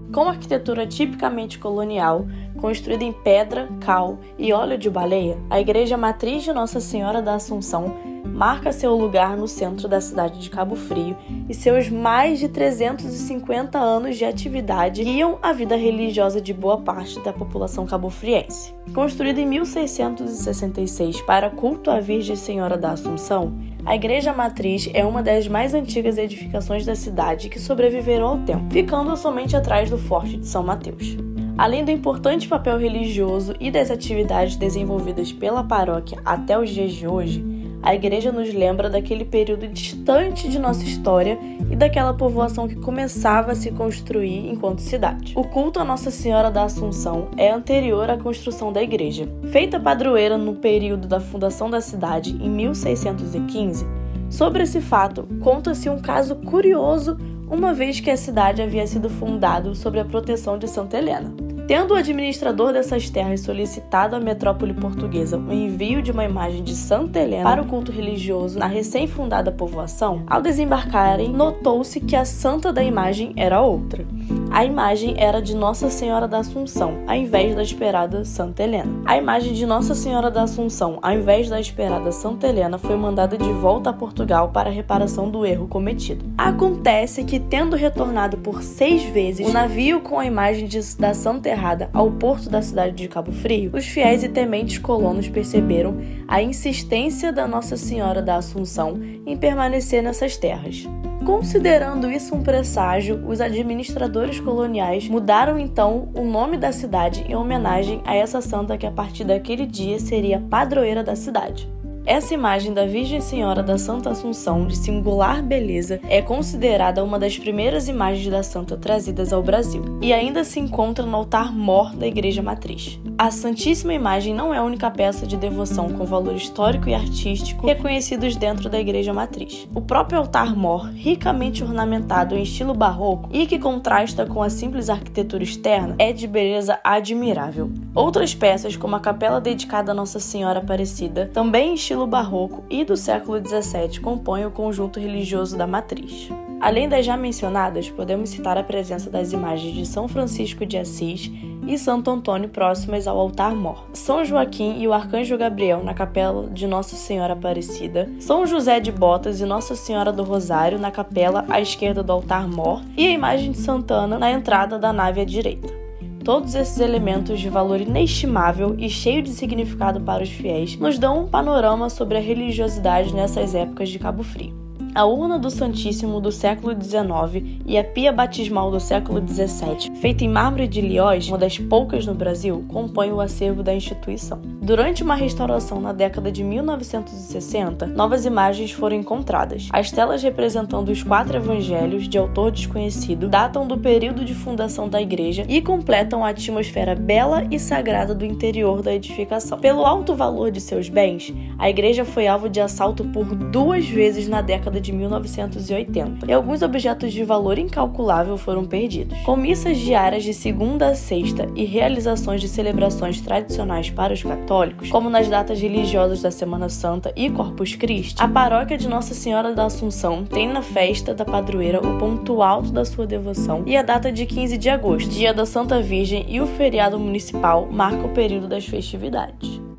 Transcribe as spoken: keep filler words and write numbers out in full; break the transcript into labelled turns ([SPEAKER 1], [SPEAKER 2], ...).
[SPEAKER 1] Com arquitetura tipicamente colonial, construída em pedra, cal e óleo de baleia, a Igreja Matriz de Nossa Senhora da Assunção marca seu lugar no centro da cidade de Cabo Frio e seus mais de trezentos e cinquenta anos de atividade guiam a vida religiosa de boa parte da população cabofriense. Construída em mil seiscentos e sessenta e seis para culto à Virgem Senhora da Assunção, a Igreja Matriz é uma das mais antigas edificações da cidade que sobreviveram ao tempo, ficando somente atrás do Forte de São Mateus. Além do importante papel religioso e das atividades desenvolvidas pela paróquia até os dias de hoje, a igreja nos lembra daquele período distante de nossa história e daquela povoação que começava a se construir enquanto cidade. O culto a Nossa Senhora da Assunção é anterior à construção da igreja. Feita padroeira no período da fundação da cidade, em mil seiscentos e quinze, sobre esse fato conta-se um caso curioso, uma vez que a cidade havia sido fundada sob a proteção de Santa Helena. Tendo o administrador dessas terras solicitado à metrópole portuguesa o envio de uma imagem de Santa Helena para o culto religioso na recém-fundada povoação, ao desembarcarem, notou-se que a santa da imagem era outra. A imagem era de Nossa Senhora da Assunção, ao invés da esperada Santa Helena. A imagem de Nossa Senhora da Assunção, ao invés da esperada Santa Helena, foi mandada de volta a Portugal para a reparação do erro cometido. Acontece que, tendo retornado por seis vezes o navio com a imagem de, da Santa errada ao porto da cidade de Cabo Frio, os fiéis e tementes colonos perceberam a insistência da Nossa Senhora da Assunção em permanecer nessas terras. Considerando isso um presságio, os administradores coloniais mudaram então o nome da cidade em homenagem a essa santa que a partir daquele dia seria padroeira da cidade. Essa imagem da Virgem Senhora da Santa Assunção, de singular beleza, é considerada uma das primeiras imagens da santa trazidas ao Brasil e ainda se encontra no altar-mor da Igreja Matriz. A Santíssima Imagem não é a única peça de devoção com valor histórico e artístico reconhecidos dentro da Igreja Matriz. O próprio altar-mor, ricamente ornamentado em estilo barroco e que contrasta com a simples arquitetura externa, é de beleza admirável. Outras peças, como a capela dedicada a Nossa Senhora Aparecida, também em estilo barroco e do século dezessete, compõem o conjunto religioso da Matriz. Além das já mencionadas, podemos citar a presença das imagens de São Francisco de Assis e Santo Antônio próximas ao altar-mor, São Joaquim e o Arcanjo Gabriel na capela de Nossa Senhora Aparecida, São José de Botas e Nossa Senhora do Rosário na capela à esquerda do altar-mor e a imagem de Santana na entrada da nave à direita. Todos esses elementos de valor inestimável e cheio de significado para os fiéis nos dão um panorama sobre a religiosidade nessas épocas de Cabo Frio. A urna do Santíssimo do século dezenove e a pia batismal do século dezessete, feita em mármore de Lioz, uma das poucas no Brasil, compõem o acervo da instituição. Durante uma restauração na década de mil novecentos e sessenta, novas imagens foram encontradas. As telas representando os quatro evangelhos, de autor desconhecido, datam do período de fundação da igreja e completam a atmosfera bela e sagrada do interior da edificação. Pelo alto valor de seus bens, a igreja foi alvo de assalto por duas vezes na década de mil novecentos e oitenta, e alguns objetos de valor incalculável foram perdidos. Com missas diárias de segunda a sexta e realizações de celebrações tradicionais para os católicos, como nas datas religiosas da Semana Santa e Corpus Christi, a paróquia de Nossa Senhora da Assunção tem na festa da padroeira o ponto alto da sua devoção, e a data de quinze de agosto, dia da Santa Virgem, e o feriado municipal marca o período das festividades.